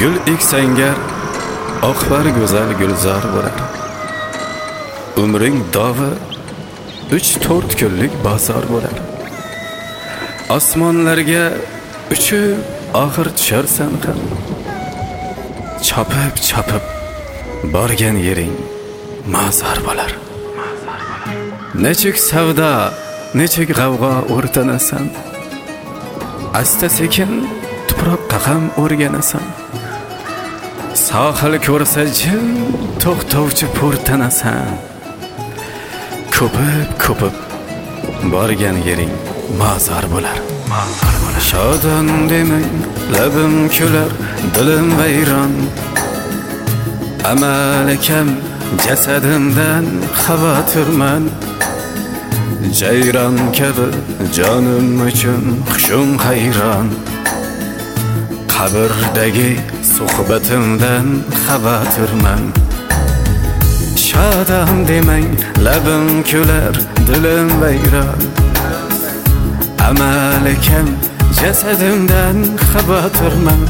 Gül eksangar oqbar go'zal gulzor bo'lar. Umring dovi 3-4 kunlik bozor bo'lar. Osmonlarga uchib oxir tusharsan ham. Chopib borgan yering mazor bo'lar. Nechuk savdo, nechuk g'avg'o o'rtanasan. Asta sekin tuproqqa ham o'rganasan. Sohil ko'rsa jim to'xtovchi po'rtanasan. Ko'pib borgan yering mazor bo'lar. Shodon demang, labim kular, dilim vayron. Amalakam jasadimdan xavotirman. Jayron kabi jonim uchun xushum hayron. Qabrdagi suhbatimdan xavotirman. Shodon demang, labim kular, dilim vayron. Amalakam jasadimdan xavotirman.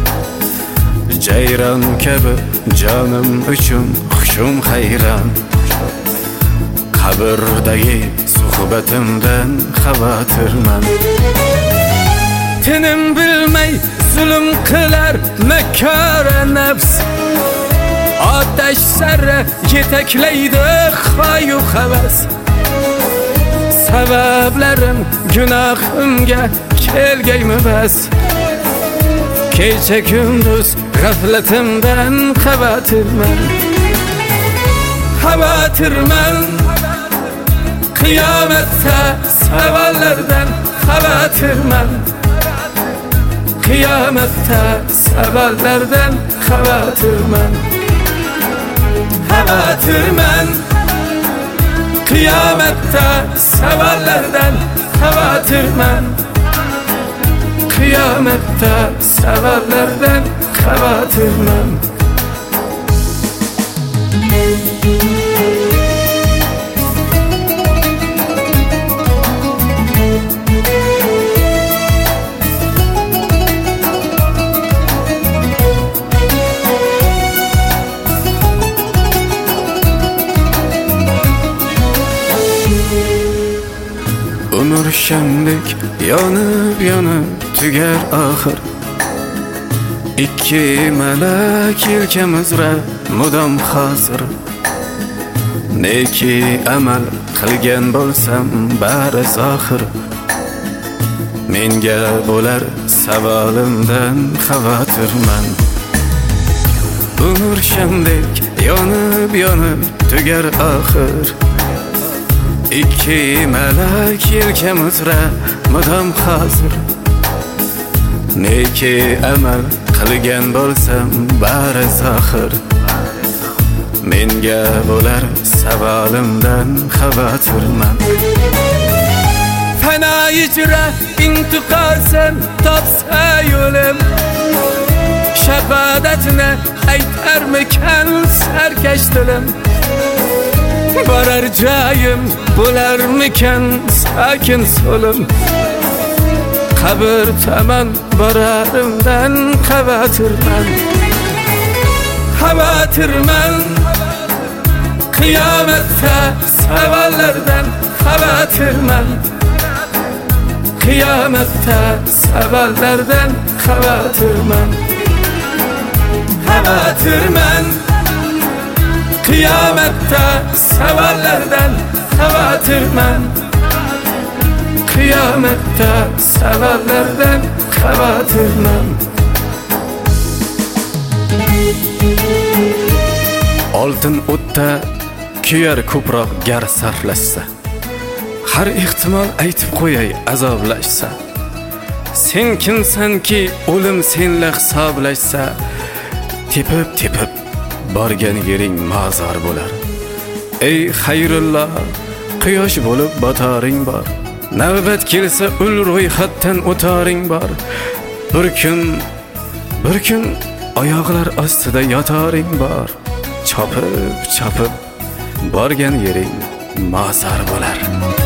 Jayron kabi jonim uchun xushum hayron. Qabrdagi suhbatimdan xavotirman. Tinim bilmay zulm qilar makara nafs. Otash sari yetaklaydi xoyu havas. Sabablarim gunohimga kelgaymi bas. Kecha kunduz g'aflatimdan xavotirman. Qiyomatda savollardan xavotirman. Qiyomatda savollardan xavotirman. Qiyomatda savollardan xavotirman. Qiyomatda savollardan xavotirman. Umr shamdek yonib tugar oxir. Ikki malak yelkamizra mudom hozir. Neki amal qilgan bo'lsam bari zohir. Menga bo'lar savolimdan xavotirman. Umr shamdek yonib tugar oxir. Ikki malak yelkamizra mudom hozir. Neki amal qilgan bo'lsam bari zohir. Menga bo'lar savolimdan xavotirman. Fana ijra intiqosan topsa yo'lim. Shahodatni aytarmikan sarkash dilim. Borar joyim bo'larmikan sakin so'lim. Qabr tomon borarimdan xavotirman. Qiyomatda savollardan xavotirman. Qiyomatda savollardan xavotirman. Qiyomatda savollardan xavotirman. Qiyomatda savollardan xavotirman. Oltin o'tda kuyar ko'proq gar sarflashsa. Har ehtimol aytib qo'yay azoblashsa. Sen kimsanki o'lim senla hisoblashsa. Tepib borgan yering mazor bo'lar. Ey xayrulloh, quyosh bo'lib botaring bor. Navbat kelsa ul ro'yxatdan o'taring bor. Bir kun oyoqlar ostida yotaring bor. Chopib borgan yering mazor bo'lar.